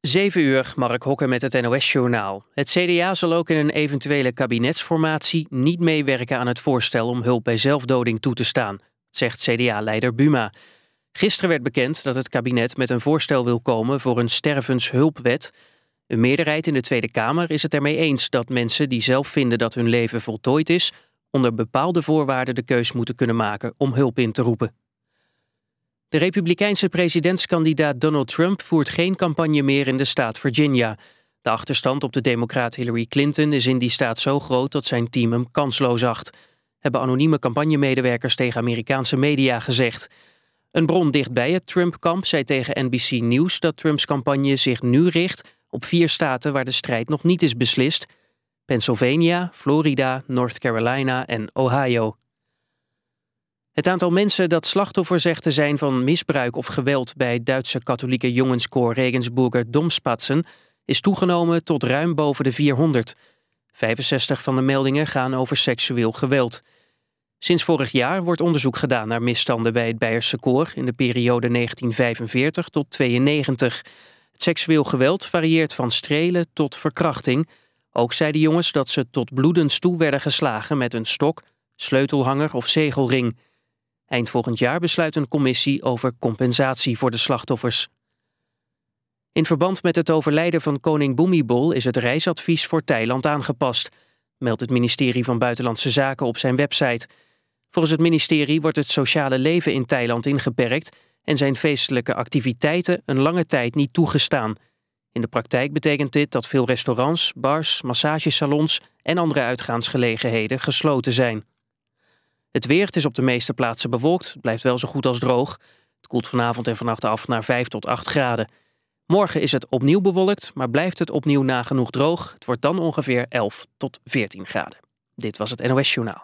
7:00, Mark Hokke met het NOS-journaal. Het CDA zal ook in een eventuele kabinetsformatie niet meewerken aan het voorstel om hulp bij zelfdoding toe te staan, zegt CDA-leider Buma. Gisteren werd bekend dat het kabinet met een voorstel wil komen voor een stervenshulpwet. Een meerderheid in de Tweede Kamer is het ermee eens dat mensen die zelf vinden dat hun leven voltooid is, onder bepaalde voorwaarden de keus moeten kunnen maken om hulp in te roepen. De republikeinse presidentskandidaat Donald Trump voert geen campagne meer in de staat Virginia. De achterstand op de democraat Hillary Clinton is in die staat zo groot dat zijn team hem kansloos acht, hebben anonieme campagnemedewerkers tegen Amerikaanse media gezegd. Een bron dicht bij het Trump-kamp zei tegen NBC News dat Trumps campagne zich nu richt op 4 staten waar de strijd nog niet is beslist: Pennsylvania, Florida, North Carolina en Ohio. Het aantal mensen dat slachtoffer zegt te zijn van misbruik of geweld bij het Duitse katholieke jongenskoor Regensburger Domspatzen is toegenomen tot ruim boven de 400. 65 van de meldingen gaan over seksueel geweld. Sinds vorig jaar wordt onderzoek gedaan naar misstanden bij het Beierse koor in de periode 1945 tot 92. Het seksueel geweld varieert van strelen tot verkrachting. Ook zeiden jongens dat ze tot bloedens toe werden geslagen met een stok, sleutelhanger of zegelring. Eind volgend jaar besluit een commissie over compensatie voor de slachtoffers. In verband met het overlijden van koning Bhumibol is het reisadvies voor Thailand aangepast, meldt het ministerie van Buitenlandse Zaken op zijn website. Volgens het ministerie wordt het sociale leven in Thailand ingeperkt en zijn feestelijke activiteiten een lange tijd niet toegestaan. In de praktijk betekent dit dat veel restaurants, bars, massagesalons en andere uitgaansgelegenheden gesloten zijn. Het weer, het is op de meeste plaatsen bewolkt, het blijft wel zo goed als droog. Het koelt vanavond en vannacht af naar 5 tot 8 graden. Morgen is het opnieuw bewolkt, maar blijft het opnieuw nagenoeg droog. Het wordt dan ongeveer 11 tot 14 graden. Dit was het NOS Journaal.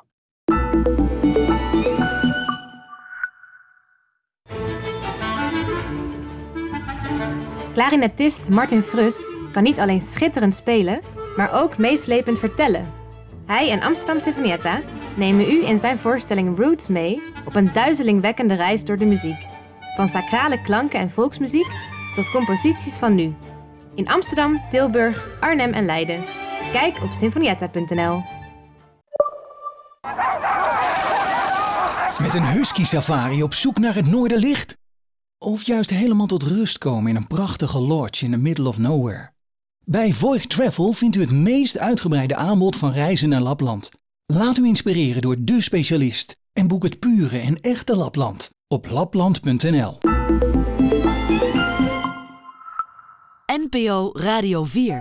Klarinetist Martin Frust kan niet alleen schitterend spelen, maar ook meeslepend vertellen. Hij en Amsterdam Sinfonietta nemen u in zijn voorstelling Roots mee op een duizelingwekkende reis door de muziek. Van sacrale klanken en volksmuziek tot composities van nu. In Amsterdam, Tilburg, Arnhem en Leiden. Kijk op sinfonietta.nl. Met een husky safari op zoek naar het noorderlicht? Of juist helemaal tot rust komen in een prachtige lodge in the middle of nowhere? Bij Voigt Travel vindt u het meest uitgebreide aanbod van reizen naar Lapland. Laat u inspireren door de specialist en boek het pure en echte Lapland op lapland.nl. NPO Radio 4.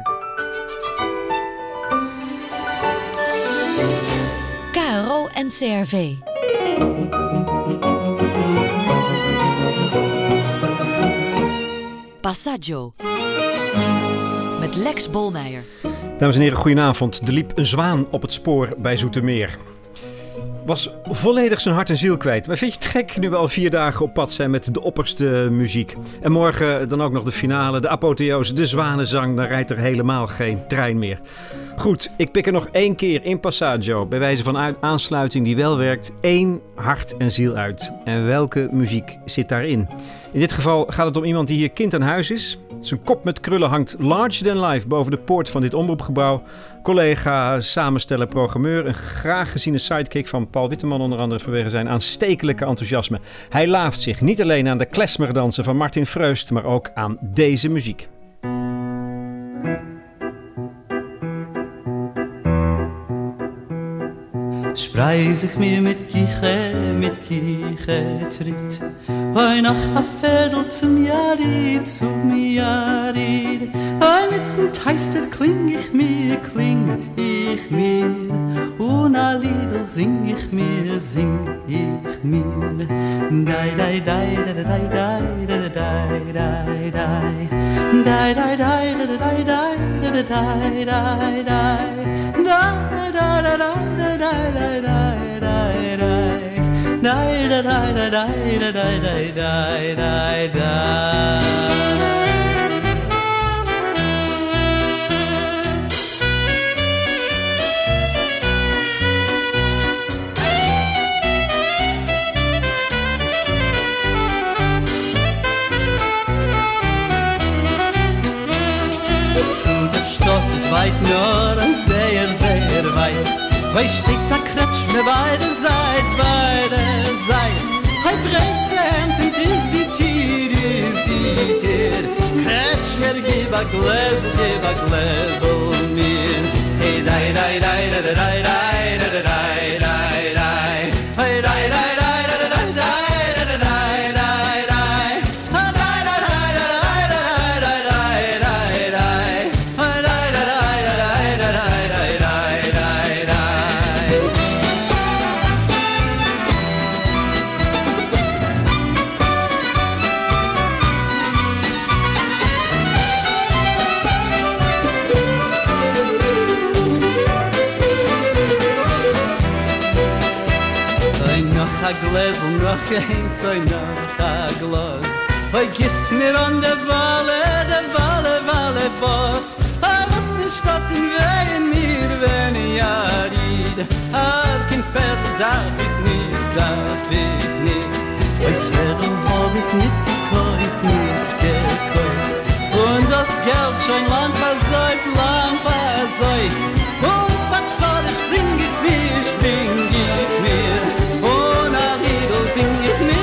KRO NCRV. Passaggio. Met Lex Bolmeijer. Dames en heren, goedenavond. Er liep een zwaan op het spoor bij Zoetermeer. Was volledig zijn hart en ziel kwijt. Maar vind je het gek nu we al 4 dagen op pad zijn met de opperste muziek? En morgen dan ook nog de finale, de apotheose, de zwanenzang. Dan rijdt er helemaal geen trein meer. Goed, ik pik er nog 1 keer in Passaggio, bij wijze van aansluiting die wel werkt, 1 hart en ziel uit. En welke muziek zit daarin? In dit geval gaat het om iemand die hier kind aan huis is. Zijn kop met krullen hangt larger than life boven de poort van dit omroepgebouw. Collega, samensteller, programmeur, een graag geziene sidekick van Paul Witteman onder andere vanwege zijn aanstekelijke enthousiasme. Hij laaft zich niet alleen aan de klezmerdansen van Martin Frust, maar ook aan deze muziek. Sprei sich mir mit Kiche tritt Hoi nach a Viertel zum Jahr Hoi mitten teistet kling ich mir Und a Liedl sing ich mir Dai, dai, dai, dai, dai, dai, dai, dai, dai, dai Dai, dai, dai, dai, dai, dai, dai, dai, dai Dai, dai, dai, dai, dai, dai, dai, dai, dai Dai, dai, dai, dai, dai, dai, dai, dai, dai Hij steekt dat kretsch met beide Seiten. Hij brengt zijn hand, het is die tier. Kretsch mir, gib a Gläsel mir. Hey, dai, dai, dai, dai, dai, dai, dai, dai, dai, dai. Hey, dai, dai, dai, dai, dai, dai, dai, dai, dai, dai. Gläsel noch eins, noch a Glas. Hoi gist mir an der Walle, Boss. Lass mich stoppen, wehen mir, wenn ich ried. Als kein Viertel darf ich nicht. Weis Viertel hab ich nicht gekauft. Und das Geld schon lang versäuft. Und was soll ich, bring ich mir. Sing ich mir.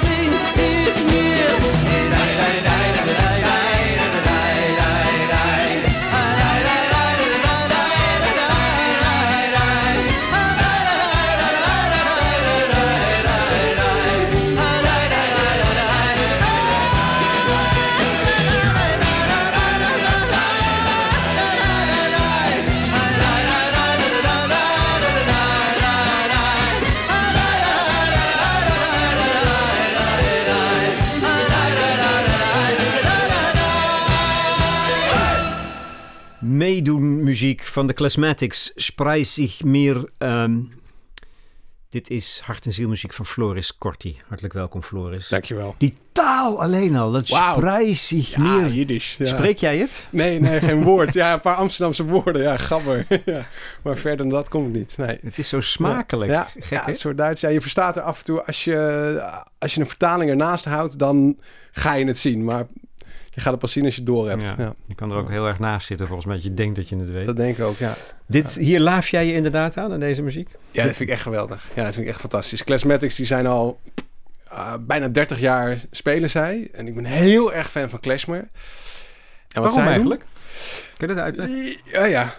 Meedoen muziek van de Classmatics. Spreis ich mir. Dit is hart- en zielmuziek van Floris Corti. Hartelijk welkom, Floris. Dankjewel. Die taal alleen al, dat spreis ich mir. Jiddisch. Ja. Spreek jij het? Nee, geen woord. Ja, een paar Amsterdamse woorden. Ja, gabber. Ja. Maar verder dan dat komt het niet. Nee. Het is zo smakelijk. Ja, het is zo Duits. Ja, je verstaat er af en toe, als je een vertaling ernaast houdt, dan ga je het zien. Maar je gaat het pas zien als je het door hebt. Ja. Je kan er ook heel erg naast zitten, volgens mij, dat je denkt dat je het weet. Dat denk ik ook, ja. Hier laaf jij je inderdaad aan deze muziek? Ja, dat vind ik echt geweldig. Ja, dat vind ik echt fantastisch. Classmatics, die zijn al bijna 30 jaar spelen zij. En ik ben heel erg fan van Klezmer. En wat waarom eigenlijk? Kun je dat uitleggen? Ja.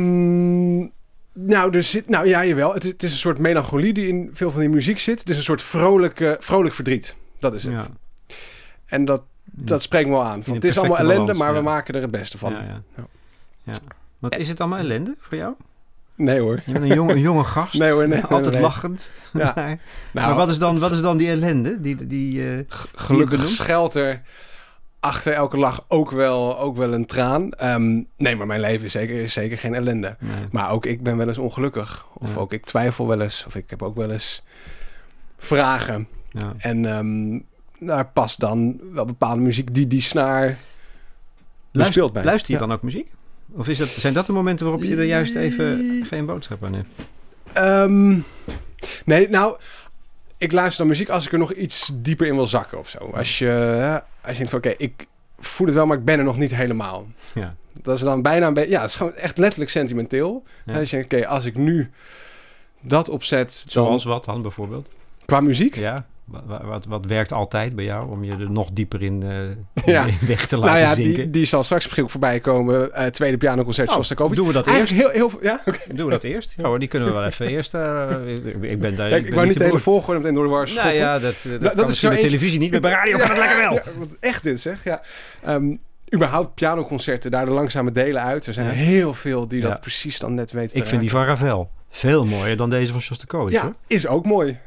Jawel. Het is een soort melancholie die in veel van die muziek zit. Het is een soort vrolijk verdriet. Dat is het. Ja. En dat spreekt me wel aan. Want het is allemaal ellende, balans, maar we maken er het beste van. Ja. Want is het allemaal ellende voor jou? Nee hoor. Je bent een jonge gast. Nee hoor, nee. Altijd lachend. Ja. Nou, maar wat is dan die ellende? Gelukkig schuilt er achter elke lach ook wel een traan. Nee, maar mijn leven is zeker geen ellende. Nee. Maar ook ik ben wel eens ongelukkig. Of ook ik twijfel wel eens. Of ik heb ook wel eens vragen. Ja. En daar past dan wel bepaalde muziek die snaar bespeelt bij. Luister je dan ook muziek? Of zijn dat de momenten waarop je er juist even geen boodschap aan hebt? Nee, nou, ik luister dan muziek als ik er nog iets dieper in wil zakken of zo. Als je denkt van oké, ik voel het wel, maar ik ben er nog niet helemaal. Ja. Dat is dan bijna een beetje, ja, het is gewoon echt letterlijk sentimenteel. Ja. Als je denkt, oké, als ik nu dat opzet... Zoals wat dan bijvoorbeeld? Qua muziek? Ja. Wat werkt altijd bij jou om je er nog dieper in weg te laten zinken? Die zal straks misschien ook voorbij komen. Tweede pianoconcert Shostakovich. Doen we dat eerst? Heel, ja? Okay. Doen we dat eerst? Ja hoor, die kunnen we wel even eerst. Ik ben daar. Ik wou niet de hele volgorde meteen door de war schoppen. Nou ja, dat is zo bij televisie niet, maar bij radio kan het lekker wel. Ja, wat echt dit zeg, ja. Überhaupt pianoconcerten, daar de langzame delen uit. Er zijn heel veel die dat precies dan net weten te raken. Ik vind die van Ravel veel mooier dan deze van Shostakovich. Ja, hoor. Is ook mooi.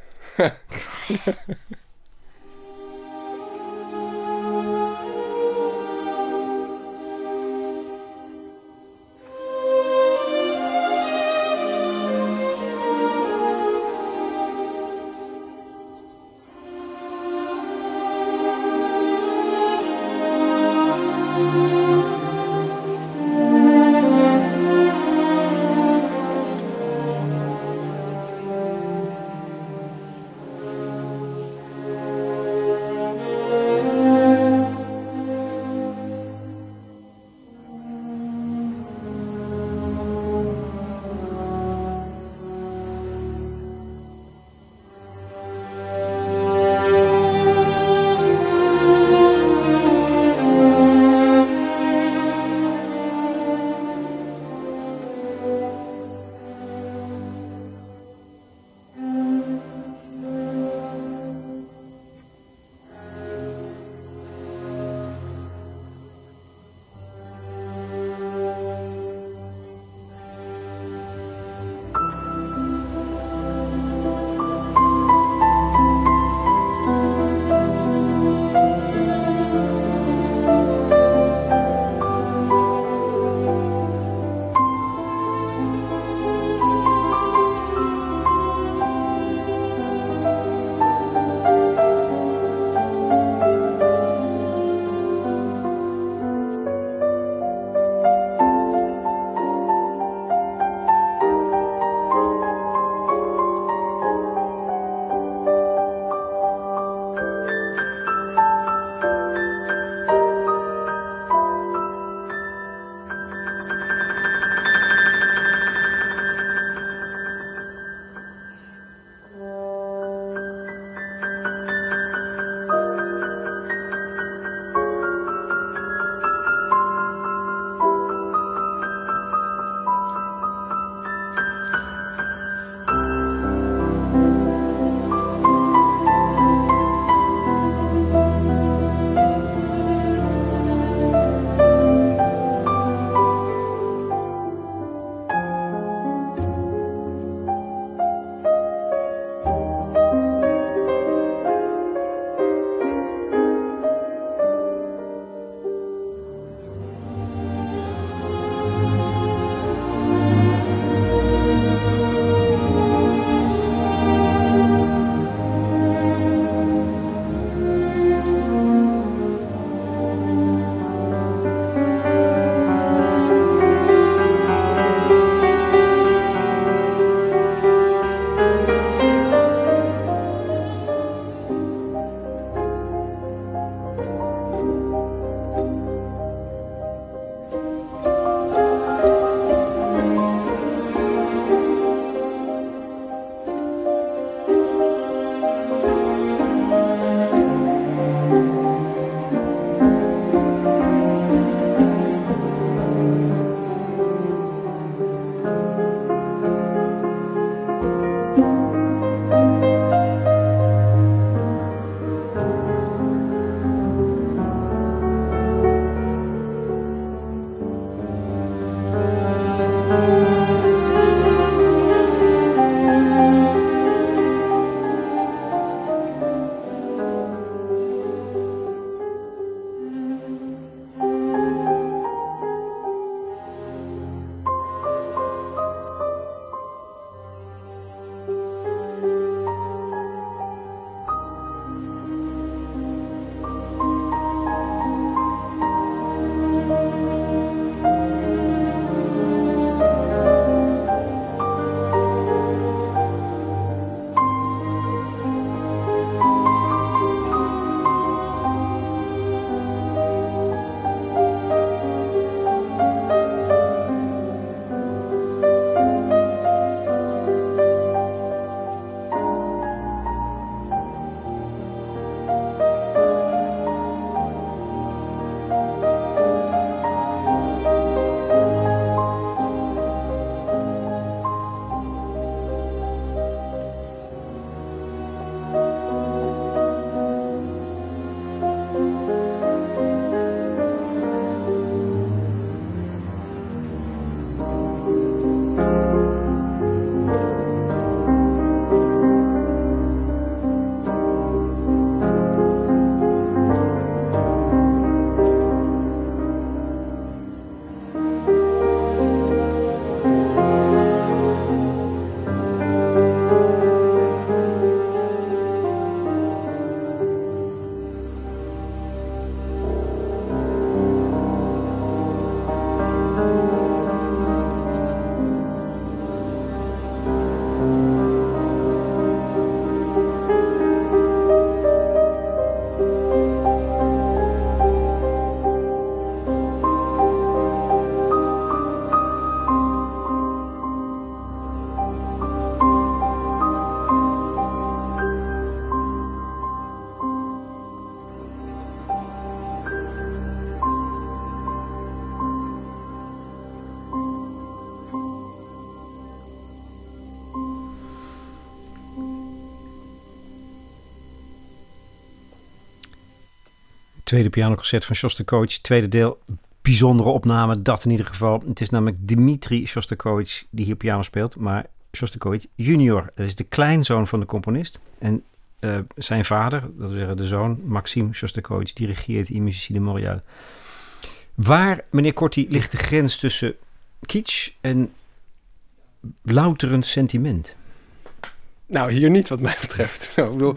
tweede pianoconcert van Shostakovich. Tweede deel, bijzondere opname, dat in ieder geval. Het is namelijk Dmitri Shostakovich die hier piano speelt, maar Shostakovich junior. Dat is de kleinzoon van de componist. En zijn vader, dat wil zeggen de zoon, Maxim Shostakovich, dirigeert in Musici de Montréal. Waar, meneer Corti, ligt de grens tussen kitsch en louterend sentiment? Nou, hier niet wat mij betreft. Ik bedoel,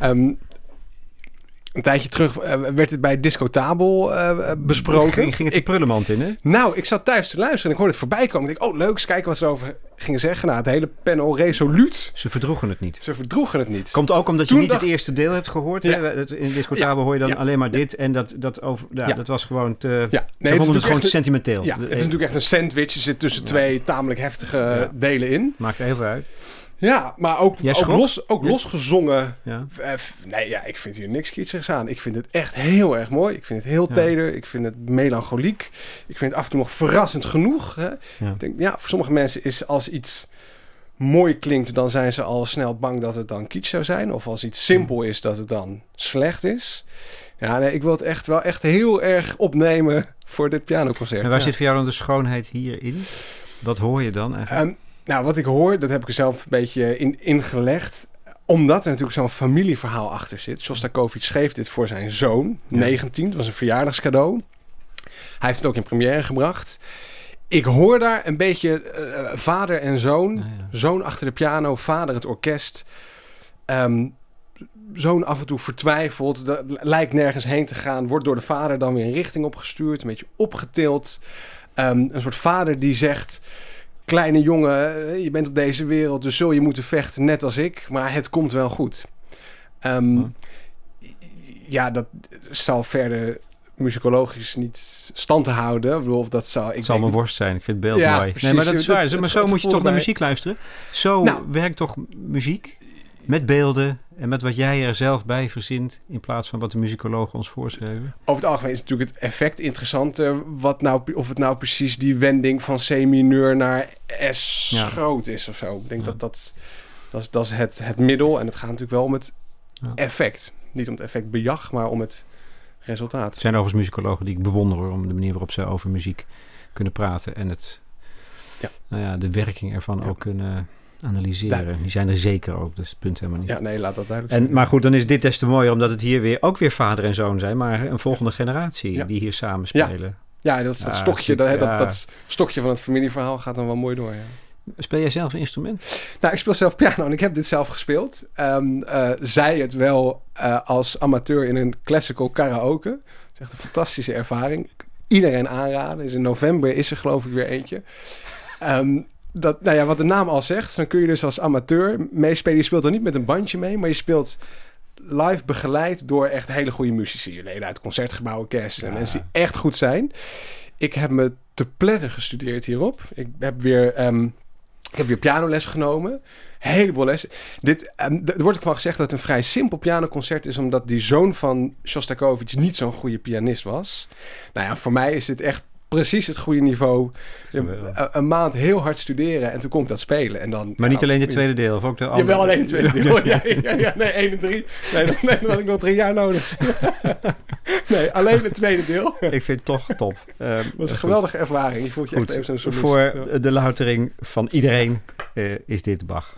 een tijdje terug werd het bij Discotabel besproken. Ging het de prullenmand in, hè? Nou, ik zat thuis te luisteren en ik hoorde het voorbij komen. Ik dacht, leuk, eens kijken wat ze over gingen zeggen. Nou, het hele panel resoluut. Ze verdroegen het niet. Komt ook omdat je niet het eerste deel hebt gehoord. Ja. Hè? In Discotabel hoor je dan alleen maar dit. En dat was gewoon te... Ja. Nee, ze vonden het gewoon te sentimenteel. Ja, het is natuurlijk echt een sandwich. Je zit tussen twee tamelijk heftige delen in. Maakt heel veel uit. Ja, maar ook losgezongen. Ja. Ik vind hier niks kitschigs aan. Ik vind het echt heel erg mooi. Ik vind het heel teder. Ik vind het melancholiek. Ik vind het af en toe nog verrassend genoeg. Hè? Ja. Ik denk, voor sommige mensen is als iets mooi klinkt, dan zijn ze al snel bang dat het dan kitsch zou zijn. Of als iets simpel is, dat het dan slecht is. Ja, nee, ik wil het echt wel echt heel erg opnemen voor dit pianoconcert. En waar zit voor jou dan de schoonheid hierin? Wat hoor je dan eigenlijk? Wat ik hoor, dat heb ik er zelf een beetje ingelegd. Omdat er natuurlijk zo'n familieverhaal achter zit. Shostakovich schreef dit voor zijn zoon, 19. Het was een verjaardagscadeau. Hij heeft het ook in première gebracht. Ik hoor daar een beetje vader en zoon. Zoon achter de piano, vader het orkest. Zoon af en toe vertwijfeld. Lijkt nergens heen te gaan. Wordt door de vader dan weer een richting opgestuurd. Een beetje opgetild. Een soort vader die zegt... Kleine jongen, je bent op deze wereld, dus zul je moeten vechten, net als ik. Maar het komt wel goed. Ja, dat zal verder muzikologisch niet stand te houden. Ik bedoel, of dat zal... Het zal mijn worst zijn, ik vind het beeld mooi. Precies, nee, maar dat is waar. Maar zo moet je toch naar muziek luisteren. Zo werkt toch muziek? Met beelden en met wat jij er zelf bij verzint... in plaats van wat de muzikologen ons voorschrijven? Over het algemeen is natuurlijk het effect interessant. Of het nou precies die wending van C-mineur naar S groot is of zo. Ik denk dat is het middel. En het gaat natuurlijk wel om het effect. Niet om het effectbejag, maar om het resultaat. Er zijn overigens muzikologen die ik bewonder... om de manier waarop ze over muziek kunnen praten... en de werking ervan ook kunnen... analyseren. Ja. Die zijn er zeker ook. Dat is het punt helemaal niet. Ja, nee, laat dat duidelijk zijn. Maar goed, dan is dit des te mooier... omdat het hier ook weer vader en zoon zijn... maar een volgende generatie die hier samen spelen. Ja, dat is dat stokje. Dat stokje van het familieverhaal gaat dan wel mooi door. Ja. Speel jij zelf een instrument? Nou, ik speel zelf piano en ik heb dit zelf gespeeld. Zij het wel als amateur in een classical karaoke. Dat is echt een fantastische ervaring. Iedereen aanraden. Dus in november is er geloof ik weer eentje. Wat de naam al zegt, dan kun je dus als amateur meespelen. Je speelt dan niet met een bandje mee, maar je speelt live begeleid door echt hele goede muzici. Leden uit Concertgebouworkest en mensen die echt goed zijn. Ik heb me te pletter gestudeerd hierop. Ik heb weer pianoles genomen. Een heleboel lessen. Er wordt ook van gezegd dat het een vrij simpel pianoconcert is, omdat die zoon van Shostakovich niet zo'n goede pianist was. Nou ja, voor mij is dit echt precies het goede niveau. Een maand heel hard studeren en toen kon ik dat spelen. En dan, maar niet alleen de tweede deel? Of ook de andere? Wel alleen het tweede deel. Nee, 1 en 3. Nee, dan had ik nog 3 jaar nodig. Nee, alleen het tweede deel. Ik vind het toch top. Dat was een geweldige ervaring. Je voelt je echt even zo'n solist. Voor de loutering van iedereen is dit Bach.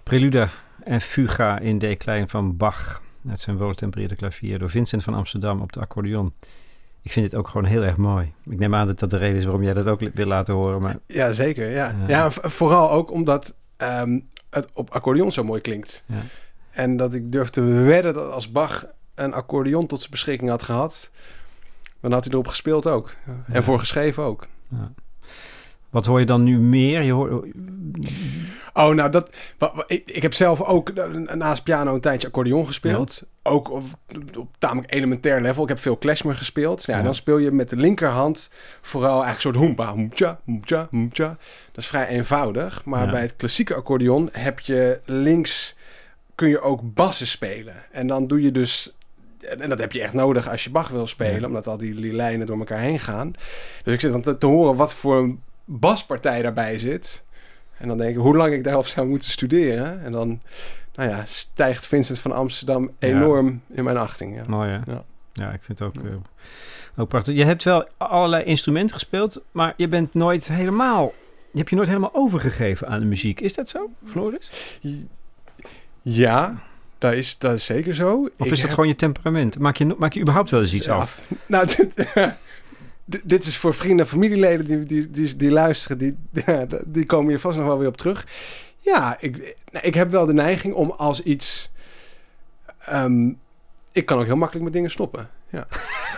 Prelude en Fuga in D klein van Bach. Uit zijn woltempereerde klavier door Vincent van Amsterdam op de accordeon. Ik vind dit ook gewoon heel erg mooi. Ik neem aan dat dat de reden is waarom jij dat ook wil laten horen. Maar... Ja, zeker. Ja, vooral ook omdat het op accordeon zo mooi klinkt. Ja. En dat ik durf te wedden dat als Bach een accordeon tot zijn beschikking had gehad, dan had hij erop gespeeld ook. Ja. En voor geschreven ook. Ja. Wat hoor je dan nu meer? Ik heb zelf ook naast piano een tijdje accordeon gespeeld. Ja. Ook op tamelijk elementair level. Ik heb veel klezmer gespeeld. Ja. Dan speel je met de linkerhand vooral eigenlijk een soort hoempa. Hoemtja, hoemtja, hoemtja. Dat is vrij eenvoudig. Maar bij het klassieke accordeon heb je links, kun je ook bassen spelen. En dan doe je dus, en dat heb je echt nodig als je Bach wil spelen, omdat al die lijnen door elkaar heen gaan. Dus ik zit dan te horen wat voor baspartij daarbij zit. En dan denk ik hoe lang ik daarop zou moeten studeren. En dan stijgt Vincent van Amsterdam enorm in mijn achting. Ja. Mooi hè? Ja, ik vind het ook prachtig. Je hebt wel allerlei instrumenten gespeeld, maar je bent nooit helemaal overgegeven aan de muziek. Is dat zo, Floris? Ja, dat is zeker zo. Of is dat gewoon je temperament? Maak je überhaupt wel eens iets af? Nou, dit is voor vrienden en familieleden die luisteren. Die komen hier vast nog wel weer op terug. Ja, ik heb wel de neiging om als iets... ik kan ook heel makkelijk met dingen stoppen. Ja.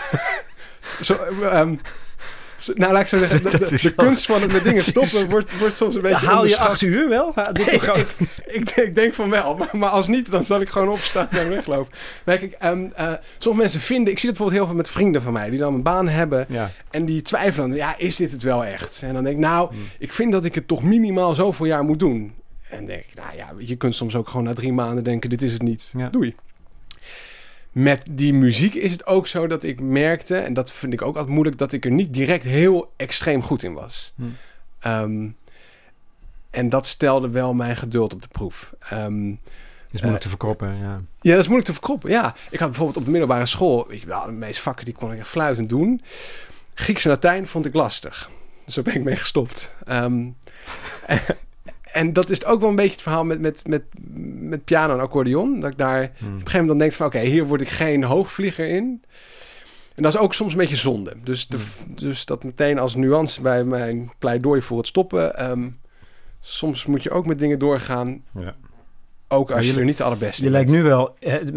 Laat ik zo zeggen, de kunst van het met dingen stoppen wordt soms een beetje haal je 8 uur wel? Ik denk van wel, maar als niet, dan zal ik gewoon opstaan en weglopen. Sommige mensen vinden, ik zie het bijvoorbeeld heel veel met vrienden van mij, die dan een baan hebben en die twijfelen, is dit het wel echt? En dan denk ik, ik vind dat ik het toch minimaal zoveel jaar moet doen. En denk ik, je kunt soms ook gewoon na 3 maanden denken, dit is het niet. Ja. Doei. Met die muziek is het ook zo dat ik merkte, en dat vind ik ook altijd moeilijk, dat ik er niet direct heel extreem goed in was. En dat stelde wel mijn geduld op de proef. Is moeilijk te verkroppen, ja. Ja, dat is moeilijk te verkroppen, ja. Ik had bijvoorbeeld op de middelbare school, weet je wel, de meeste vakken die kon ik echt fluitend doen. Grieks en Latijn vond ik lastig. Dus daar ben ik mee gestopt. En dat is ook wel een beetje het verhaal met piano en accordeon. Dat ik daar op een gegeven moment dan denk van oké, hier word ik geen hoogvlieger in. En dat is ook soms een beetje zonde. Dus dat meteen als nuance bij mijn pleidooi voor het stoppen. Soms moet je ook met dingen doorgaan. Ja. Ook als je er niet de allerbeste je lijkt nu wel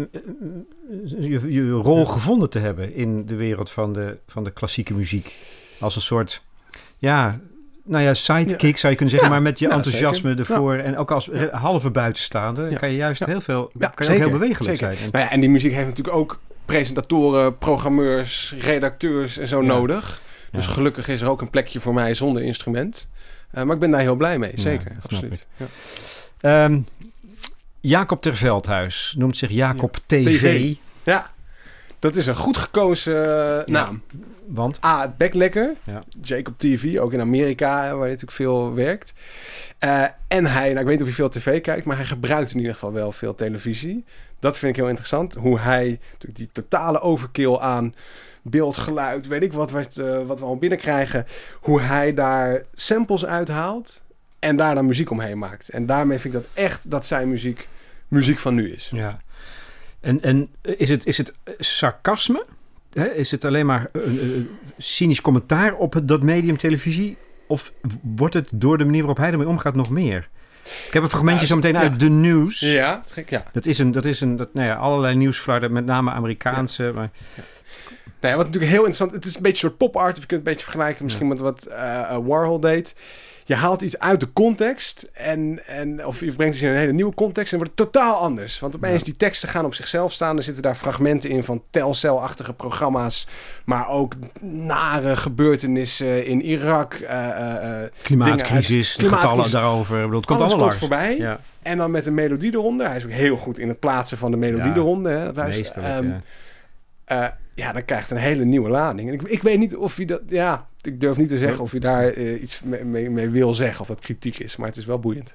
je rol gevonden te hebben in de wereld van de klassieke muziek. Als een soort, sidekick zou je kunnen zeggen, maar met je enthousiasme ervoor. En ook als halve buitenstaander kan je juist heel veel, kan je ook heel bewegelijk zijn. En die muziek heeft natuurlijk ook presentatoren, programmeurs, redacteurs en zo nodig. Dus gelukkig is er ook een plekje voor mij zonder instrument. Maar ik ben daar heel blij mee, zeker. Absoluut. Ja. Jacob ter Veldhuis noemt zich Jacob TV. Ja, dat is een goed gekozen naam. Want? Het bek lekker. Ja. Jacob TV, ook in Amerika, waar hij natuurlijk veel werkt. En hij, ik weet niet of hij veel tv kijkt, maar hij gebruikt in ieder geval wel veel televisie. Dat vind ik heel interessant. Hoe hij natuurlijk die totale overkill aan beeld, geluid, weet ik wat we al binnenkrijgen. Hoe hij daar samples uithaalt en daar dan muziek omheen maakt. En daarmee vind ik dat echt dat zijn muziek van nu is. Ja. En is het sarcasme? Is het alleen maar een cynisch commentaar op dat medium televisie? Of wordt het door de manier waarop hij ermee omgaat nog meer? Ik heb een fragmentje zo meteen uit de nieuws. Ja, dat is gek, ja. Dat is allerlei nieuwsflarden, met name Amerikaanse. Ja. Maar... Ja. Wat natuurlijk heel interessant, het is een beetje een soort pop art. Of je kunt het een beetje vergelijken misschien met wat Warhol deed. Je haalt iets uit de context of je brengt iets in een hele nieuwe context en wordt het totaal anders. Want opeens die teksten gaan op zichzelf staan. Er zitten daar fragmenten in van Telcel-achtige programma's, maar ook nare gebeurtenissen in Irak. Klimaatcrisis, de getallen daarover. Het komt alles allemaal komt voorbij. Ja. En dan met een melodie eronder. Hij is ook heel goed in het plaatsen van de melodie eronder. Hè, meesterlijk, dan krijgt het een hele nieuwe lading. En ik weet niet of je dat... Ja, ik durf niet te zeggen of je daar iets mee wil zeggen. Of dat kritiek is. Maar het is wel boeiend.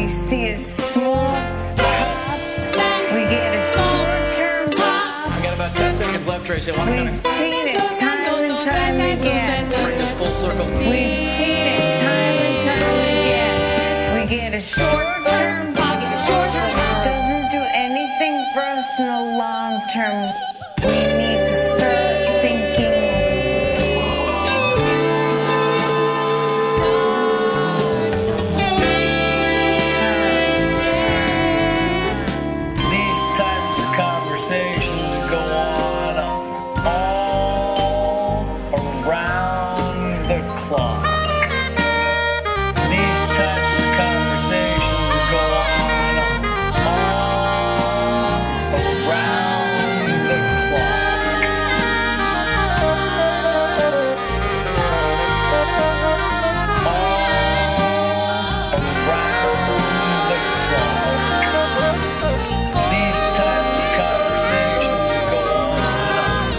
see a small pop. We get a short-term pop. I got about 10 seconds left, Tracy. I want to We've seen it time and time again. bring this full circle. We've seen it time and time again. We get a short-term pop. Doesn't do anything for us in the long term. We need to start thinking. These types of conversations go on all around the clock. These types of conversations go on all around the clock. All around the clock. These types of conversations go on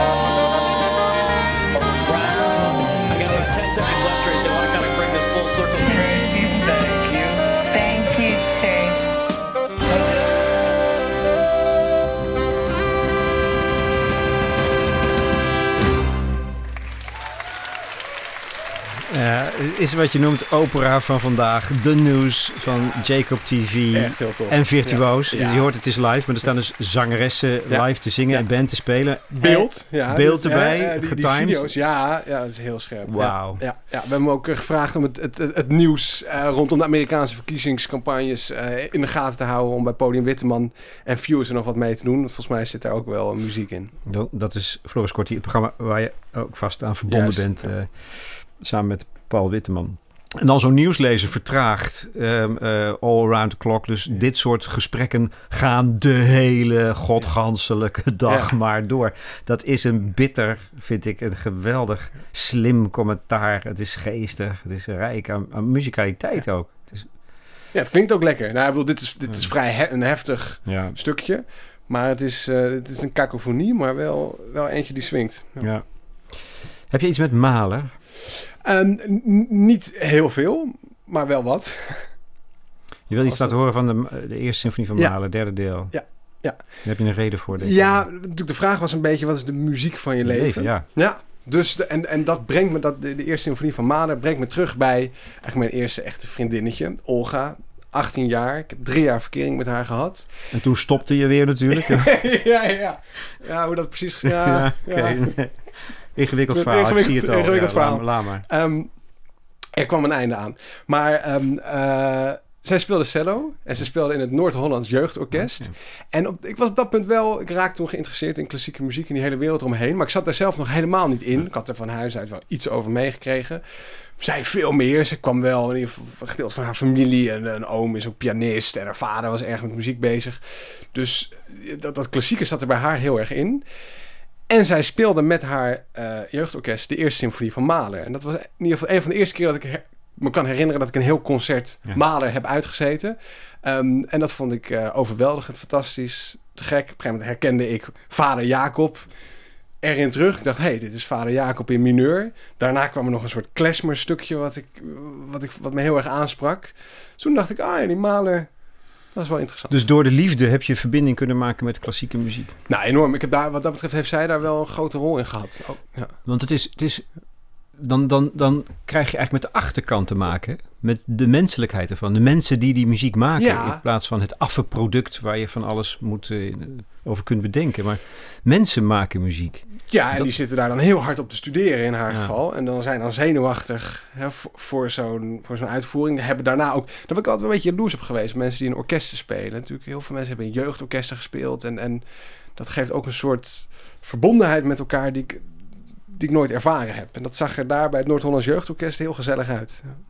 all around. I got about 10 seconds left, Tracy. I want to kind of bring this full circle. Tracy, thank you. Thank you, Chase. Is wat je noemt opera van vandaag. De nieuws van Jacob TV. Echt heel tof. En virtuoos. Ja. Je hoort het is live, maar er staan dus zangeressen live te zingen en band te spelen. Beeld. Beeld erbij, die getimed. video's, ja, dat is heel scherp. Wauw. Ja, we hebben hem ook gevraagd om het nieuws rondom de Amerikaanse verkiezingscampagnes in de gaten te houden. Om bij Podium Witteman en Views er nog wat mee te doen. Volgens mij zit daar ook wel muziek in. Dat is Floris Korti, het programma waar je ook vast aan verbonden bent. Samen met Paul Witteman. En dan zo'n nieuwslezer vertraagt all around the clock. Dus dit soort gesprekken gaan de hele godganselijke dag maar door. Dat is een bitter, vind ik, een geweldig slim commentaar. Het is geestig, het is rijk aan muzikaliteit ook. Ja, het klinkt ook lekker. Nou, ik bedoel, dit is vrij een heftig stukje. Maar het is een kakofonie, maar wel eentje die swingt. Ja. Heb je iets met Mahler? Niet heel veel, maar wel wat. Je wil iets laten horen van de eerste symfonie van Mahler, derde deel. Ja. Daar heb je een reden voor, denk ik. Ja, natuurlijk de vraag was een beetje, wat is de muziek van je leven? Ja. Dus en dat brengt me, de eerste symfonie van Mahler brengt me terug bij eigenlijk mijn eerste echte vriendinnetje, Olga. 18 jaar. Ik heb 3 jaar verkering met haar gehad. En toen stopte je weer natuurlijk. Ja, hoe dat precies... Ingewikkeld verhaal, ik zie het al. Ingewikkeld verhaal. Laat maar. Er kwam een einde aan. Maar zij speelde cello. En ze speelde in het Noord-Hollands Jeugdorkest. En ik was op dat punt wel... Ik raakte toen geïnteresseerd in klassieke muziek... in die hele wereld omheen. Maar ik zat daar zelf nog helemaal niet in. Ik had er van huis uit wel iets over meegekregen. Zij veel meer. Ze kwam wel in ieder geval een gedeelte van haar familie. En een oom is ook pianist. En haar vader was erg met muziek bezig. Dus dat klassieke zat er bij haar heel erg in. En zij speelde met haar jeugdorkest de eerste symfonie van Mahler. En dat was in ieder geval een van de eerste keer dat ik me kan herinneren... dat ik een heel concert Mahler heb uitgezeten. En dat vond ik overweldigend, fantastisch, te gek. Op een gegeven moment herkende ik vader Jacob erin terug. Ik dacht, dit is vader Jacob in mineur. Daarna kwam er nog een soort klezmer stukje wat me heel erg aansprak. Dus toen dacht ik, die Mahler... Dat is wel interessant. Dus door de liefde heb je verbinding kunnen maken met klassieke muziek? Nou, enorm. Ik heb daar, wat dat betreft heeft zij daar wel een grote rol in gehad. Oh, ja. Want het is dan krijg je eigenlijk met de achterkant te maken. Met de menselijkheid ervan. De mensen die muziek maken. In plaats van het afvalproduct waar je van alles over kunt bedenken. Maar mensen maken muziek. Ja, en die zitten daar dan heel hard op te studeren in haar geval. En dan zijn dan zenuwachtig voor zo'n uitvoering. Hebben daarna ook... Daar ben ik altijd een beetje jaloers op geweest. Mensen die in orkesten spelen. Natuurlijk, heel veel mensen hebben in jeugdorkesten gespeeld. En dat geeft ook een soort verbondenheid met elkaar die ik nooit ervaren heb. En dat zag er daar bij het Noord-Hollands Jeugdorkest heel gezellig uit. Ja.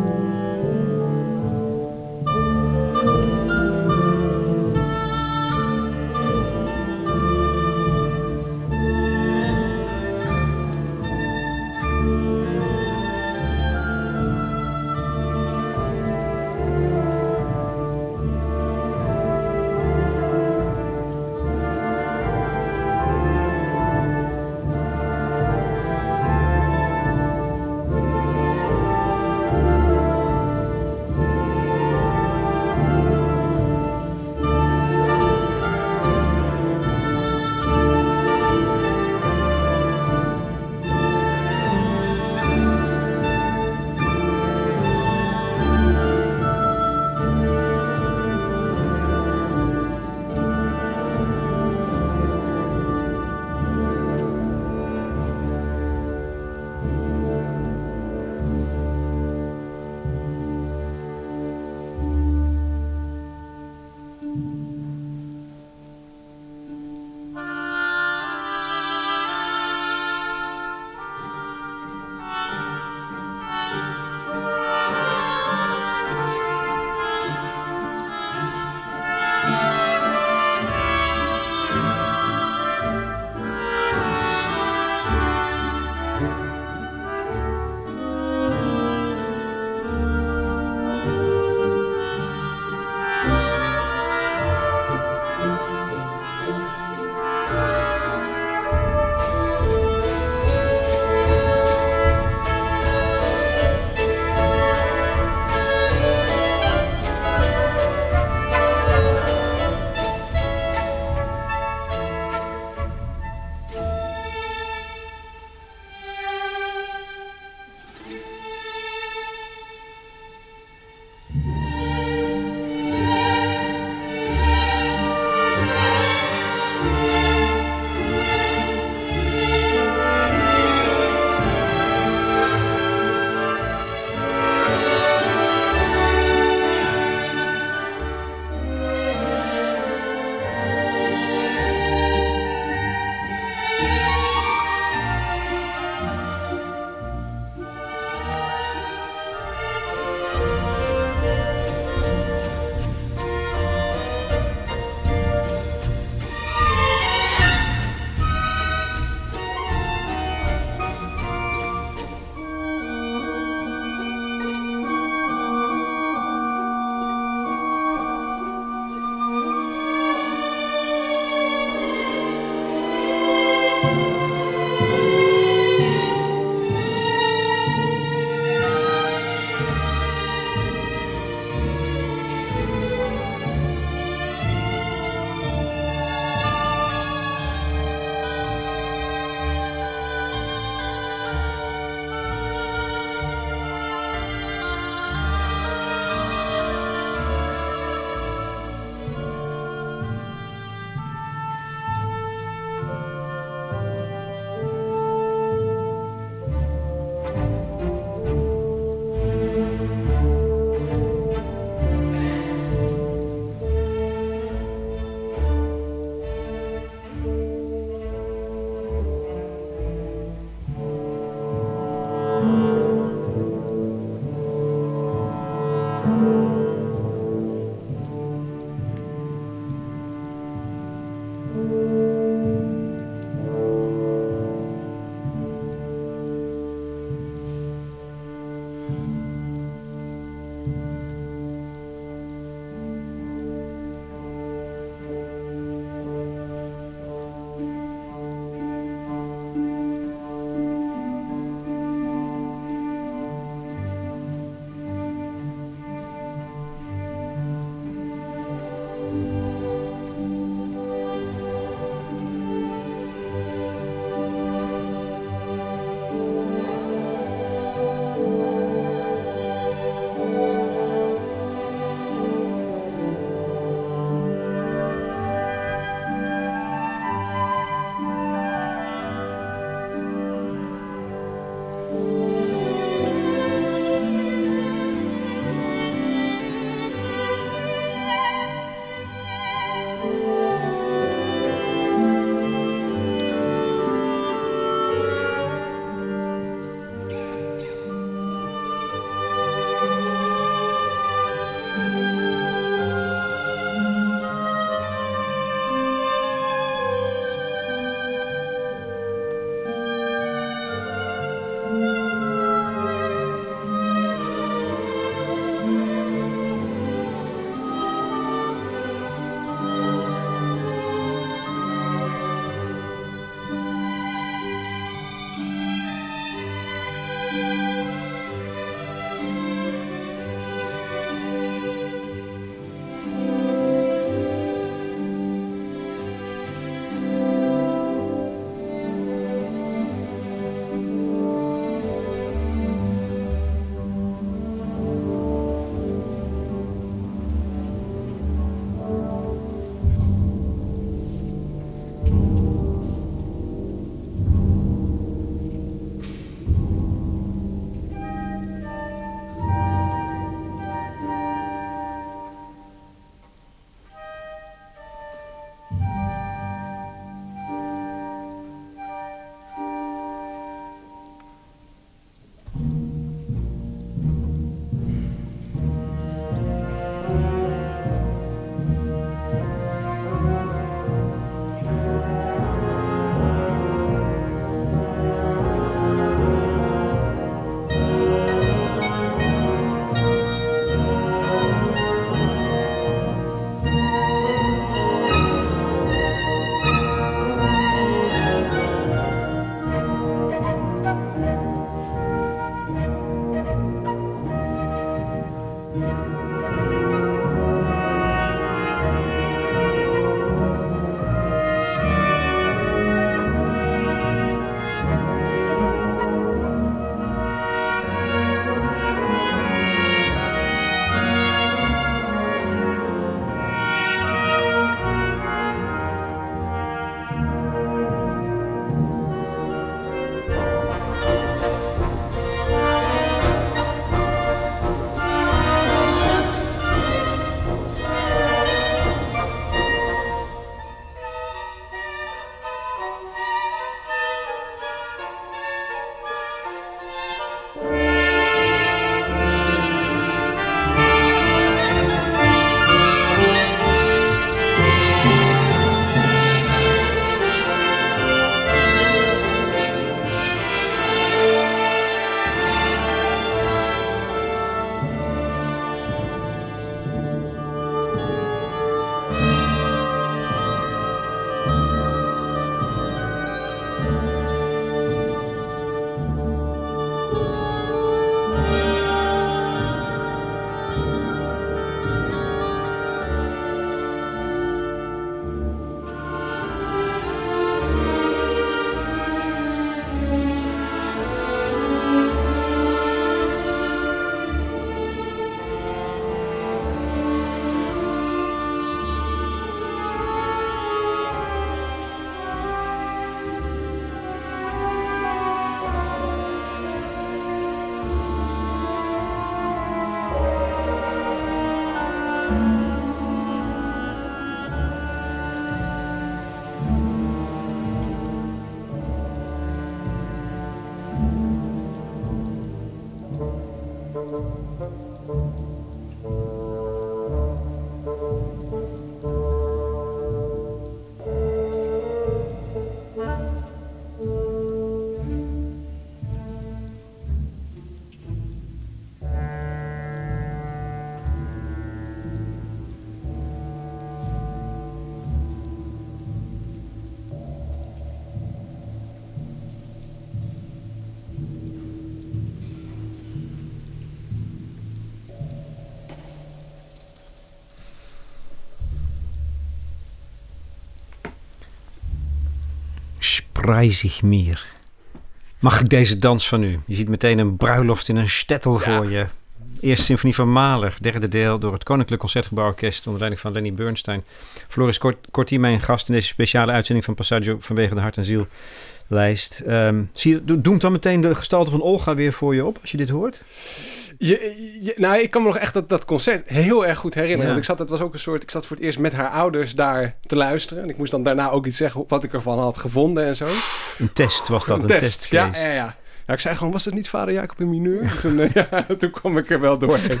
Preis ich mir. Mag ik deze dans van u? Je ziet meteen een bruiloft in een shtetl voor je. Eerste symfonie van Mahler, derde deel door het Koninklijk Concertgebouworkest onder leiding van Lenny Bernstein. Floris Corti, mijn gast in deze speciale uitzending van Passaggio vanwege de Hart en Ziel lijst. Doemt dan meteen de gestalte van Olga weer voor je op als je dit hoort? Ik kan me nog echt dat concert heel erg goed herinneren. Want ik zat voor het eerst met haar ouders daar te luisteren. En ik moest dan daarna ook iets zeggen wat ik ervan had gevonden en zo. Een test was dat, een test. Ja. Ja, ik zei gewoon, was het niet Vader Jacob in mineur? En toen kwam ik er wel doorheen.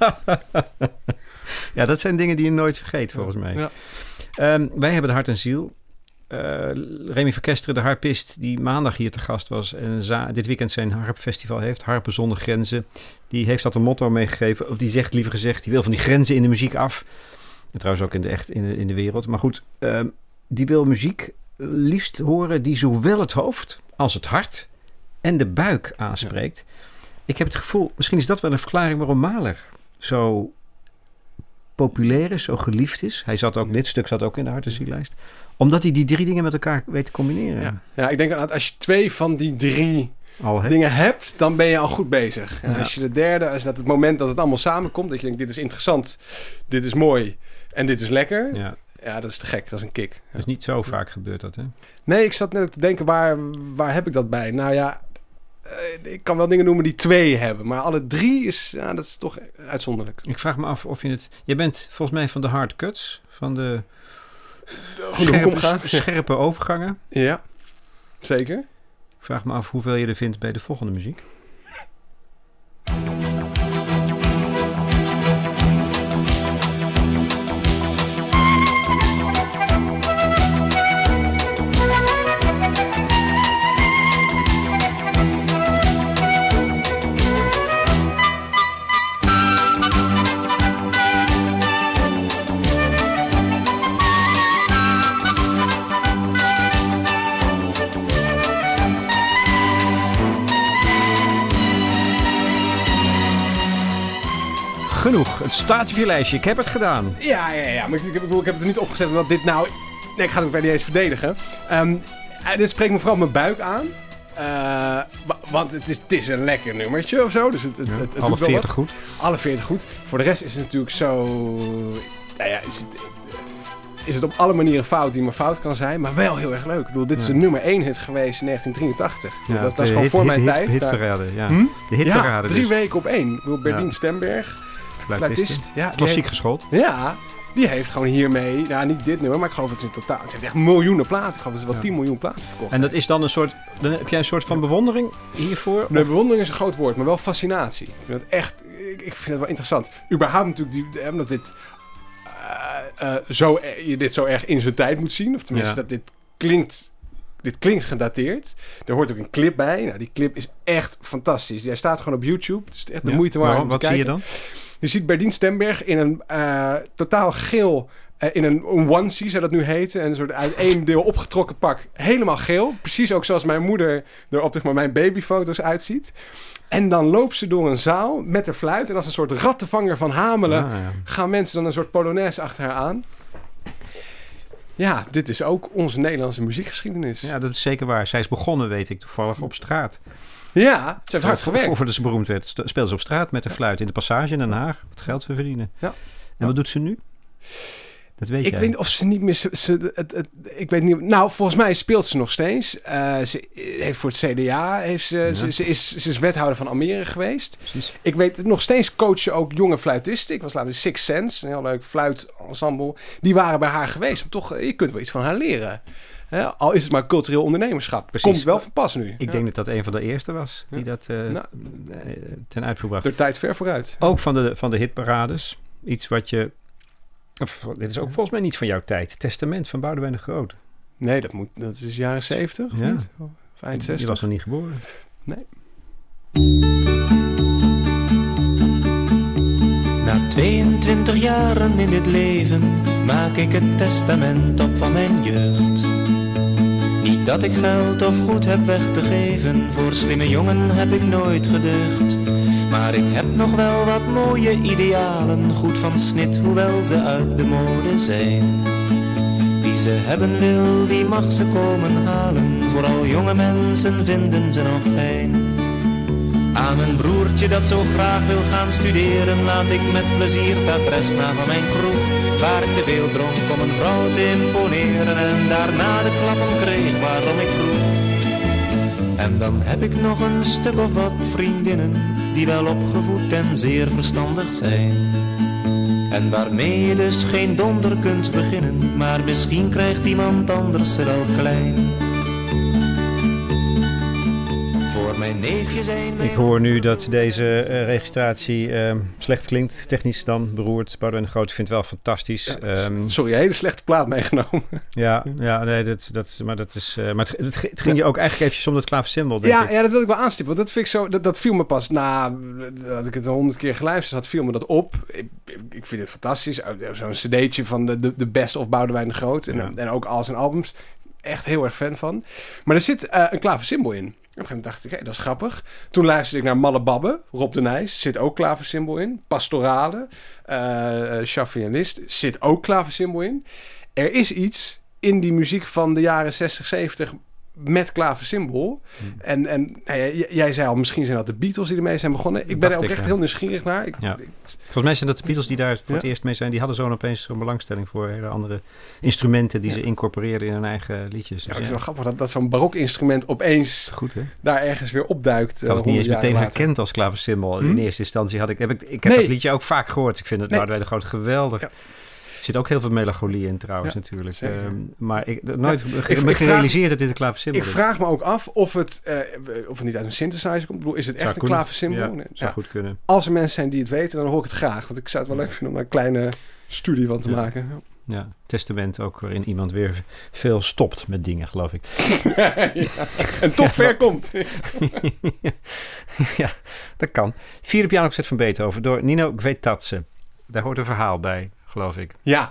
Ja, dat zijn dingen die je nooit vergeet, volgens mij. Ja. Wij hebben de Hart en Ziel. Remy Verkesteren, de harpist die maandag hier te gast was en dit weekend zijn harpfestival heeft, Harpen zonder grenzen, die heeft dat een motto meegegeven, of die zegt liever gezegd, die wil van die grenzen in de muziek af. En trouwens ook in de wereld. Maar goed, die wil muziek liefst horen die zowel het hoofd als het hart en de buik aanspreekt. Ja. Ik heb het gevoel, misschien is dat wel een verklaring waarom Mahler zo populair is, zo geliefd is. Dit stuk zat ook in de Hart en Ziellijst. Omdat hij die 3 dingen met elkaar weet te combineren. Ja, ik denk dat als je 2 van die 3 dingen hebt, dan ben je al goed bezig. En als je de derde, als dat het moment dat het allemaal samenkomt, dat je denkt, dit is interessant, dit is mooi en dit is lekker. Ja, dat is te gek. Dat is een kick. Dat is niet zo vaak gebeurd dat, hè? Nee, ik zat net te denken, waar heb ik dat bij? Nou ja, ik kan wel dingen noemen die 2 hebben. Maar alle 3 dat is toch uitzonderlijk. Ik vraag me af of je het... Je bent volgens mij van de hard cuts. Van de scherpe overgangen. Ja, zeker. Ik vraag me af hoeveel je er vindt bij de volgende muziek. Genoeg, het staat op je lijstje. Ik heb het gedaan. Ja. Maar ik heb het er niet opgezet omdat dit nou... Nee, ik ga het ook verder niet eens verdedigen. Dit spreekt me vooral mijn buik aan. Want het is een lekker nummertje of zo. Dus het alle doet 40 goed. Alle 40 goed. Voor de rest is het natuurlijk zo... Is het op alle manieren fout die maar fout kan zijn. Maar wel heel erg leuk. Ik bedoel, dit is een nummer 1 hit geweest in 1983. Ja, dat is gewoon voor mijn tijd. De hitparade, De hitparade. 3 weken op 1. Ik bedoel, Berdien Stemberg... Fluitist. Klassiek geschoold. Ja, die heeft gewoon hiermee... Nou, niet dit nummer, maar ik geloof dat ze in totaal... Ze heeft echt miljoenen platen. Ik geloof dat ze wel 10 miljoen platen verkocht. En dat is dan een soort... Dan heb jij een soort van bewondering hiervoor? Nee, bewondering is een groot woord, maar wel fascinatie. Ik vind het echt... Ik vind het wel interessant. Überhaupt natuurlijk omdat dit... je dit zo erg in zijn tijd moet zien. Of tenminste, dat dit klinkt gedateerd. Er hoort ook een clip bij. Nou, die clip is echt fantastisch. Hij staat gewoon op YouTube. Het is echt de moeite waard om te kijken. Wat zie je dan? Je ziet Berdien Stemberg in een totaal geel... in een onesie, zou dat nu heten. En een soort uit 1 deel opgetrokken pak. Helemaal geel. Precies ook zoals mijn moeder er op mijn babyfoto's uitziet. En dan loopt ze door een zaal met de fluit. En als een soort rattenvanger van Hamelen... gaan mensen dan een soort polonaise achter haar aan. Ja, dit is ook onze Nederlandse muziekgeschiedenis. Ja, dat is zeker waar. Zij is begonnen, weet ik, toevallig op straat. Ja, ze heeft hard gewerkt. Voordat ze beroemd werd, speelde ze op straat met de fluit in de Passage in Den Haag. Wat geld te verdienen. Ja. En wat doet ze nu? Dat weet jij. Ik weet niet of ze niet meer... ik weet niet... Nou, volgens mij speelt ze nog steeds. Ze heeft voor het CDA... Ze is wethouder van Almere geweest. Precies. Ik weet nog steeds coachen ook jonge fluitisten. Ik was laatst bij Six Sense, een heel leuk fluitensemble. Die waren bij haar geweest. Maar toch, je kunt wel iets van haar leren. Al is het maar cultureel ondernemerschap. Precies. Komt wel van pas nu. Ik denk dat een van de eerste was die dat ten uitvoer bracht. De tijd ver vooruit. Ook van de hitparades. Iets wat je... Dit is ook volgens mij niet van jouw tijd. Testament van Boudewijn de Groot. Nee, dat is jaren 70 of niet? Of eind 60. Je was nog niet geboren. Nee. Na 22 jaren in dit leven maak ik het testament op van mijn jeugd. Niet dat ik geld of goed heb weg te geven, voor slimme jongen heb ik nooit geducht. Maar ik heb nog wel wat mooie idealen, goed van snit, hoewel ze uit de mode zijn. Wie ze hebben wil, die mag ze komen halen. Vooral jonge mensen vinden ze nog fijn. Aan mijn broertje dat zo graag wil gaan studeren, laat ik met plezier het adres na van mijn kroeg, waar ik te veel dronk om een vrouw te imponeren en daarna de klappen kreeg waarom ik vroeg. En dan heb ik nog een stuk of wat vriendinnen die wel opgevoed en zeer verstandig zijn. En waarmee je dus geen donder kunt beginnen, maar misschien krijgt iemand anders ze wel klein. Voor mijn neefje zijn Ik hoor nu dat deze registratie slecht klinkt, technisch dan beroerd. Boudewijn de Groot vindt het wel fantastisch. Ja, sorry, een hele slechte plaat meegenomen. Nee, maar het ging je ook eigenlijk eventjes om dat klaversymbol, denk ik. Ja, dat wil ik wel aanstippen, want dat vind ik zo, dat viel me pas dat ik het 100 keer geluisterd had, viel me dat op. Ik vind het fantastisch. Zo'n cd'tje van de best of Boudewijn de Groot en ook al zijn albums. Echt heel erg fan van. Maar er zit een klaversymbol in. Op een gegeven moment dacht ik, dat is grappig. Toen luisterde ik naar Malle Babbe, Rob de Nijs. Zit ook klaversymbol in. Pastorale, Shaffi en List. Zit ook klaversymbol in. Er is iets in die muziek van de jaren 60, 70 met klaversymbol. En nou ja, jij zei al, misschien zijn dat de Beatles die ermee zijn begonnen. Ik ben er ook echt heel nieuwsgierig naar. Volgens mij zijn dat de Beatles die daar voor het eerst mee zijn. Die hadden opeens zo'n belangstelling voor hele andere instrumenten die ze incorporeerden in hun eigen liedjes. Dus het is wel grappig dat zo'n barok instrument opeens daar ergens weer opduikt. Ik had het niet eens meteen herkend als klaversymbol. In eerste instantie ik heb dat liedje ook vaak gehoord. Ik vind het Boudewijn de Groot geweldig. Ja. Er zit ook heel veel melancholie in trouwens natuurlijk. Maar ik nooit gerealiseerd dat dit een klaversymbol is. Ik vraag me ook af of het niet uit een synthesizer komt. Ik bedoel, is het echt een klaversymbol? Ja, zou goed kunnen. Als er mensen zijn die het weten, dan hoor ik het graag. Want ik zou het wel leuk vinden om daar een kleine studie van te maken. Ja, testament ook waarin iemand weer veel stopt met dingen, geloof ik. En toch ver komt. Ja, dat kan. 4e pianoconcert van Beethoven door Nino Gwetatse. Daar hoort een verhaal bij, geloof ik. Ja,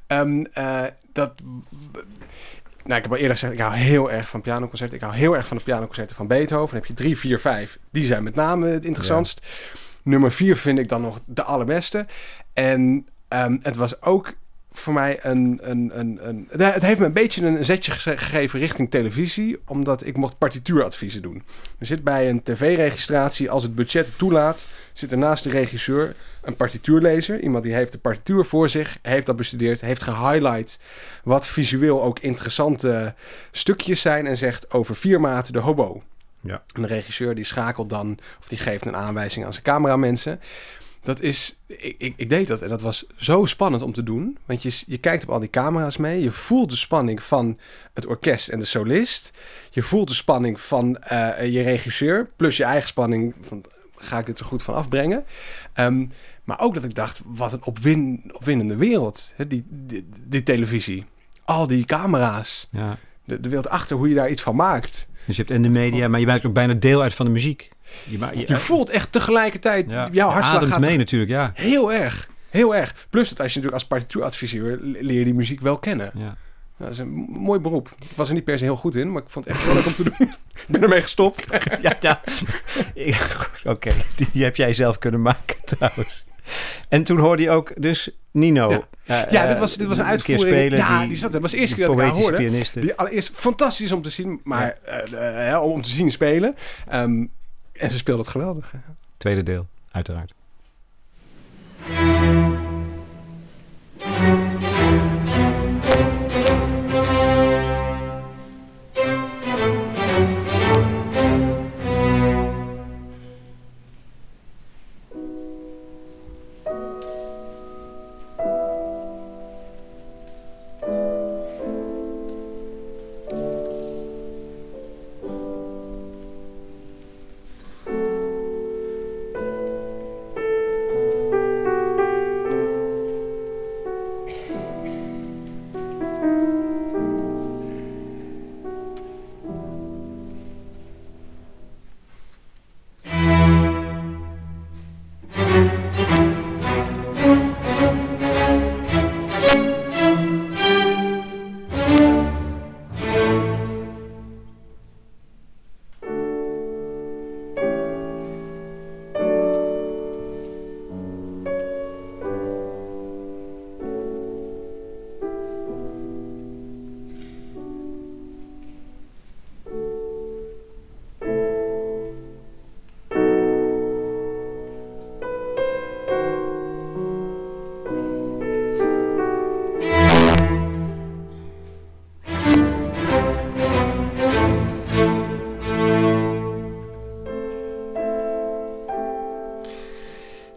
ik heb al eerder gezegd, ik hou heel erg van pianoconcerten. Ik hou heel erg van de pianoconcerten van Beethoven. Dan heb je 3, 4, 5. Die zijn met name het interessantst. Ja. Nummer 4 vind ik dan nog de allerbeste. En het was ook voor mij het heeft me een beetje een zetje gegeven richting televisie, omdat ik mocht partituuradviezen doen. Er zit bij een tv-registratie, als het budget het toelaat, zit er naast de regisseur een partituurlezer. Iemand die heeft de partituur voor zich, heeft dat bestudeerd, heeft gehighlight wat visueel ook interessante stukjes zijn en zegt over 4 maten de hobo. Ja. En de regisseur die schakelt dan, of die geeft een aanwijzing aan zijn cameramensen. Dat is, ik deed dat en dat was zo spannend om te doen. Want je kijkt op al die camera's mee. Je voelt de spanning van het orkest en de solist. Je voelt de spanning van je regisseur. Plus je eigen spanning van, ga ik het er goed van afbrengen? Maar ook dat ik dacht, wat een opwindende wereld. Hè? Die televisie. Al die camera's. Ja. De wereld achter hoe je daar iets van maakt. Dus je hebt en de media, maar je maakt ook bijna deel uit van de muziek. Je voelt echt tegelijkertijd jouw hartslag gaat mee natuurlijk, ja. Heel erg, heel erg. Plus dat als je natuurlijk als partituuradviseur leer je die muziek wel kennen. Ja. Dat is een mooi beroep. Ik was er niet per se heel goed in, maar ik vond het echt wel leuk om te doen. Ik ben ermee gestopt. Ja. Oké, die heb jij zelf kunnen maken trouwens. En toen hoorde je ook dus Nino. Ja, dit was een uitvoering. Spelen, die zat er. Dat was de eerste keer dat ik haar hoorde. Pianiste. Die allereerst fantastisch om te zien, maar om te zien spelen. En ze speelde het geweldig. Tweede deel, uiteraard.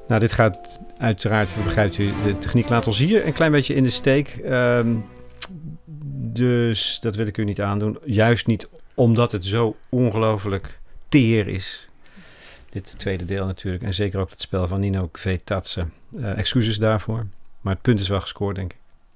Nou, dit gaat uiteraard, dat begrijpt u, de techniek laat ons hier een klein beetje in de steek. Dus dat wil ik u niet aandoen. Juist niet omdat het zo ongelooflijk teer is. Dit tweede deel natuurlijk. En zeker ook het spel van Nino Kvetatse. Excuses daarvoor. Maar het punt is wel gescoord, denk ik.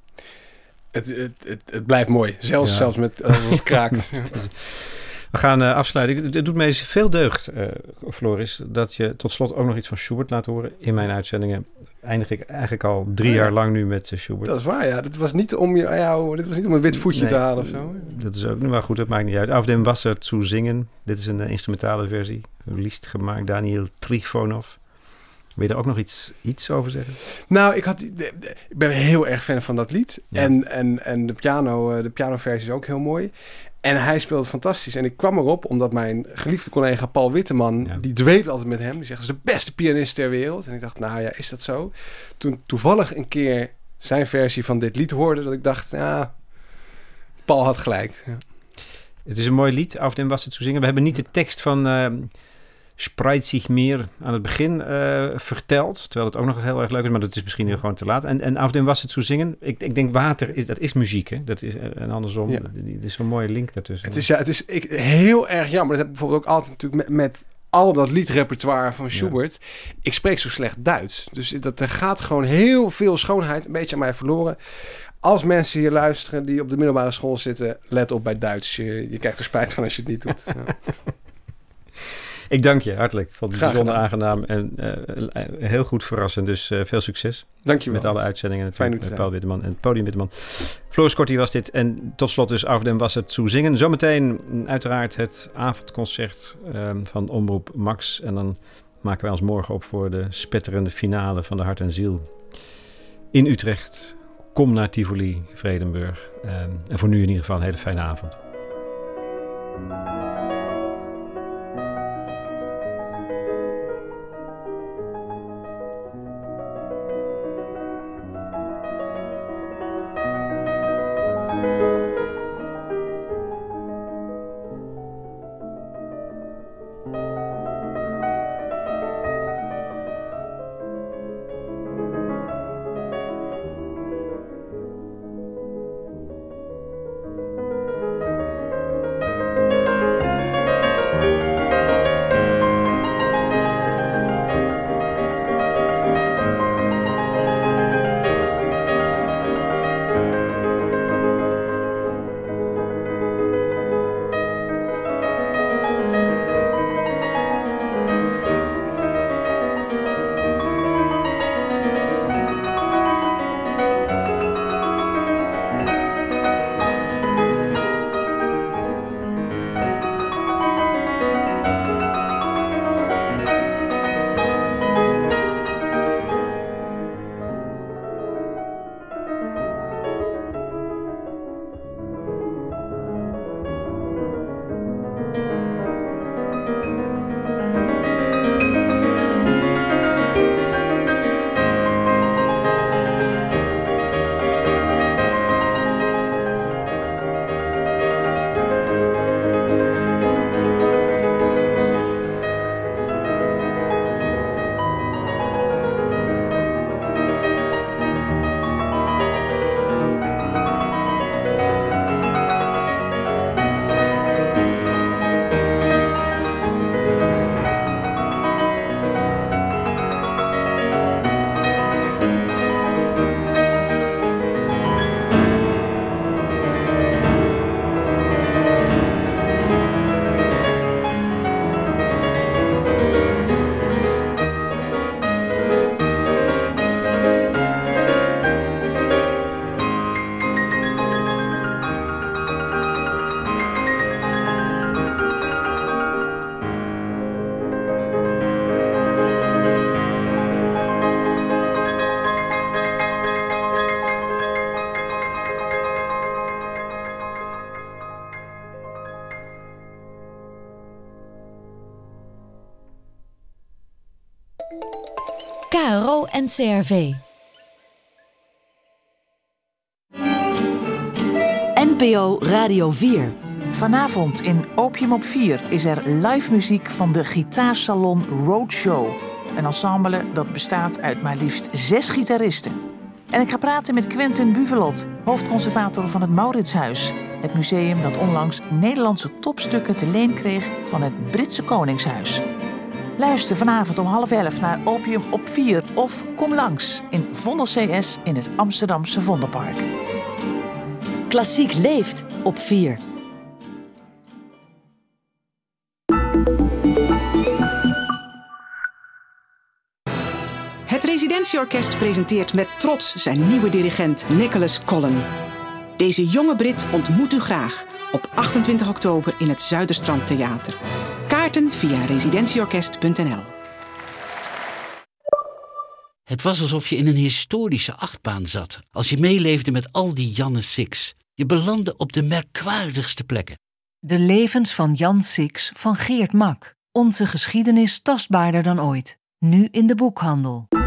Het blijft mooi. Zelfs met als het kraakt. We gaan afsluiten. Het doet me veel deugd, Floris, dat je tot slot ook nog iets van Schubert laat horen. In mijn uitzendingen eindig ik eigenlijk al 3 jaar lang nu met Schubert. Dat is waar, ja. Dit was niet om een wit voetje te halen of zo. Dat is ook, maar goed, dat maakt niet uit. Auf dem Wasser zu singen. Dit is een instrumentale versie. Liest gemaakt, Daniel Trifonov. Wil je er ook nog iets over zeggen? Nou, ik ben heel erg fan van dat lied. Ja. En de pianoversie is ook heel mooi. En hij speelt fantastisch. En ik kwam erop omdat mijn geliefde collega Paul Witteman... die dweept altijd met hem. Die zegt, dat is de beste pianist ter wereld. En ik dacht, nou ja, is dat zo? Toen toevallig een keer zijn versie van dit lied hoorde... dat ik dacht, ja, Paul had gelijk. Ja. Het is een mooi lied, Auf dem Wasser zu singen. We hebben niet de tekst van... Spreit sich meer aan het begin verteld. Terwijl het ook nog heel erg leuk is, maar dat is misschien heel gewoon te laat. En Auf dem Wasser zu singen. Ik denk water, dat is muziek. Hè? Dat is, en andersom, er is een mooie link daartussen. Het is heel erg jammer. Dat heb ik bijvoorbeeld ook altijd natuurlijk met al dat liedrepertoire van Schubert. Ja. Ik spreek zo slecht Duits. Dus er gaat gewoon heel veel schoonheid een beetje aan mij verloren. Als mensen hier luisteren die op de middelbare school zitten, let op bij Duits. Je krijgt er spijt van als je het niet doet. Ja. Ik dank je hartelijk. Ik vond het bijzonder aangenaam en heel goed verrassend. Dus veel succes. Dank je wel. Met alle uitzendingen natuurlijk met Paul Witteman en Podium Witteman. Floris Corti was dit. En tot slot dus Auf dem Wasser zu singen. Zometeen uiteraard het avondconcert van Omroep Max. En dan maken wij ons morgen op voor de spetterende finale van de Hart en Ziel. In Utrecht. Kom naar Tivoli, Vredenburg. En voor nu in ieder geval een hele fijne avond. KRO en CRV. NPO Radio 4. Vanavond in Opium op 4 is er live muziek van de gitaarsalon Roadshow. een ensemble dat bestaat uit maar liefst 6 gitaristen. En ik ga praten met Quentin Buvelot, hoofdconservator van het Mauritshuis. Het museum dat onlangs Nederlandse topstukken te leen kreeg van het Britse Koningshuis. Luister vanavond om 10:30 naar Opium op 4 of kom langs in Vondel CS in het Amsterdamse Vondelpark. Klassiek leeft op 4. Het Residentieorkest presenteert met trots zijn nieuwe dirigent Nicholas Collin. Deze jonge Brit ontmoet u graag op 28 oktober in het Zuiderstrand Theater. Kaarten via residentieorkest.nl. Het was alsof je in een historische achtbaan zat als je meeleefde met al die Janne Six. Je belandde op de merkwaardigste plekken. De levens van Jan Six van Geert Mak. Onze geschiedenis tastbaarder dan ooit. Nu in de boekhandel.